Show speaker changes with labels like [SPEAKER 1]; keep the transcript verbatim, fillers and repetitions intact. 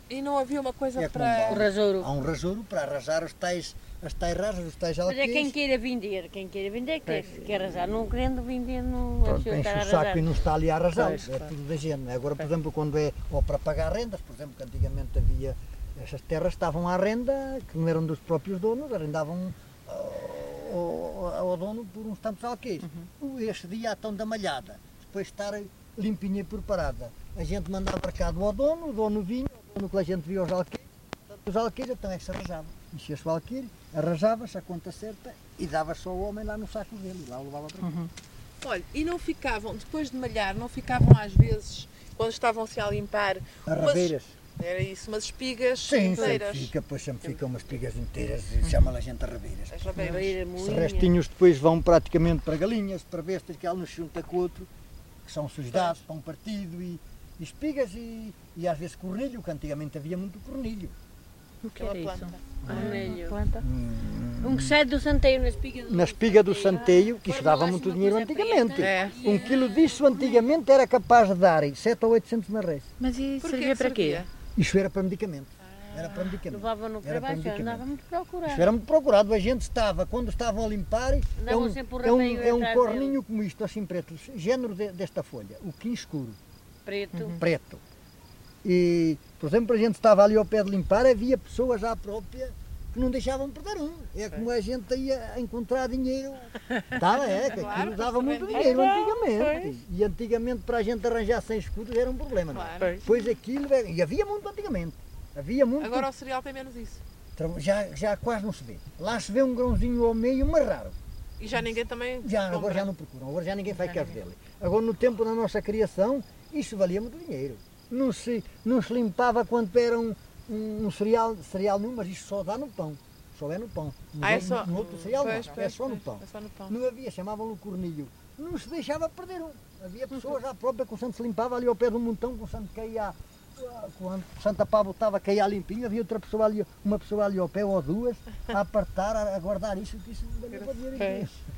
[SPEAKER 1] E não havia uma coisa
[SPEAKER 2] É como
[SPEAKER 1] para...
[SPEAKER 2] um
[SPEAKER 3] O rasouro.
[SPEAKER 2] Há um rasouro para arrasar os tais, as tais rasas, os tais
[SPEAKER 3] Mas é
[SPEAKER 2] alqueires.
[SPEAKER 3] quem queira vender, quem queira vender, quer, quer arrasar. Não querendo vender, não é
[SPEAKER 2] Pronto,
[SPEAKER 3] preciso
[SPEAKER 2] enche
[SPEAKER 3] estar a
[SPEAKER 2] o saco
[SPEAKER 3] arrasar.
[SPEAKER 2] e não está ali a arrasar,
[SPEAKER 3] Pois,
[SPEAKER 2] é
[SPEAKER 3] claro.
[SPEAKER 2] tudo da gente. Agora, por exemplo, quando é ou para pagar rendas, por exemplo, que antigamente havia, essas terras estavam à renda, que não eram dos próprios donos, arrendavam ao, ao, ao dono por uns tantos alqueires. Uhum. Este dia a tão da malhada, depois de estar limpinha e preparada, a gente mandava marcado ao dono, o dono vinha, o dono que a gente via os alqueires, os alqueires então é que se arrasava. Enchia-se o alqueire, arrasava-se a conta certa e dava-se ao homem lá no saco dele, e lá o levava para cá.
[SPEAKER 1] Uhum. Olha, e não ficavam, depois de malhar, não ficavam às vezes, quando estavam-se a limpar,
[SPEAKER 2] As
[SPEAKER 1] umas,
[SPEAKER 2] rabeiras.
[SPEAKER 1] era isso, umas espigas
[SPEAKER 2] Sim,
[SPEAKER 1] inteiras.
[SPEAKER 2] sempre fica, pois sempre ficam umas espigas inteiras, e chama-la gente a rabeiras.
[SPEAKER 1] As rabeiras.
[SPEAKER 3] Rabeira,
[SPEAKER 2] Os
[SPEAKER 3] moinha.
[SPEAKER 2] restinhos depois vão praticamente para galinhas, para bestas, que ela nos junta com outro, que são sujidades, pão partido e, e espigas e, e às vezes cornilho, que antigamente havia muito cornilho.
[SPEAKER 3] O que
[SPEAKER 1] Aquela
[SPEAKER 3] era isso?
[SPEAKER 1] planta.
[SPEAKER 3] Vermelho.
[SPEAKER 1] Planta.
[SPEAKER 3] Um que sai do santeio na espiga do
[SPEAKER 2] Na espiga do santeio, que isso dava
[SPEAKER 3] Forma-lá-se
[SPEAKER 2] muito
[SPEAKER 3] uma
[SPEAKER 2] dinheiro
[SPEAKER 3] coisa
[SPEAKER 2] antigamente.
[SPEAKER 3] preta.
[SPEAKER 1] É.
[SPEAKER 2] Um quilo disso antigamente era capaz de dar sete ou oitocentos marréis.
[SPEAKER 4] Mas e
[SPEAKER 1] Porquê
[SPEAKER 4] servia
[SPEAKER 1] que
[SPEAKER 4] para quê?
[SPEAKER 1] servia?
[SPEAKER 2] Isso era para medicamento. Era para medicamento.
[SPEAKER 3] Levavam-no para
[SPEAKER 2] Era para
[SPEAKER 3] baixo,
[SPEAKER 2] medicamento.
[SPEAKER 3] andava muito procurado.
[SPEAKER 2] Isso era muito procurado, a gente estava, quando estavam a limpar, é
[SPEAKER 3] Andavam
[SPEAKER 2] um,
[SPEAKER 3] sempre o
[SPEAKER 2] é um,
[SPEAKER 3] rameio
[SPEAKER 2] é um
[SPEAKER 3] atrás
[SPEAKER 2] corninho como isto, assim preto, género de- desta folha, o quim escuro,
[SPEAKER 3] Preto.
[SPEAKER 2] preto. E, por exemplo, a gente estava ali ao pé de limpar, havia pessoas à própria que não deixavam perder um. É como a gente ia a encontrar dinheiro. Estava, é, que
[SPEAKER 1] Claro,
[SPEAKER 2] aquilo dava muito
[SPEAKER 1] vendia.
[SPEAKER 2] dinheiro
[SPEAKER 1] Então,
[SPEAKER 2] antigamente. E antigamente para a gente arranjar sem escudos era um problema, não é?
[SPEAKER 1] Claro.
[SPEAKER 2] Pois aquilo, era- e havia muito antigamente. Havia muito.
[SPEAKER 1] Agora o cereal tem menos isso.
[SPEAKER 2] Já, já quase não se vê. Lá se vê um grãozinho ao meio, mas raro.
[SPEAKER 1] E já ninguém também
[SPEAKER 2] Já,
[SPEAKER 1] compra.
[SPEAKER 2] agora já não procuram, agora já ninguém faz caso dele. Agora no tempo da nossa criação, isso valia muito dinheiro. Não se, não se limpava quando era um, um, um cereal, cereal nenhum, mas isso só dá no pão. Só é no pão. No,
[SPEAKER 1] Ah, é
[SPEAKER 2] outro-
[SPEAKER 1] só...
[SPEAKER 2] no outro cereal
[SPEAKER 1] Pois,
[SPEAKER 2] não, é
[SPEAKER 1] pois,
[SPEAKER 2] só no
[SPEAKER 1] pois,
[SPEAKER 2] pão.
[SPEAKER 1] É só no pão.
[SPEAKER 2] Não havia, chamavam-no cornilho. Não se deixava perder um. Havia pessoas à própria que o santo se limpava ali ao pé de um montão, que o santo caía, quando o Santa Pablo estava a cair limpinho, havia outra pessoa ali, uma pessoa ali ao pé ou duas, a apartar, a, a guardar isso, que isso não valia para dinheiro.
[SPEAKER 1] Pois.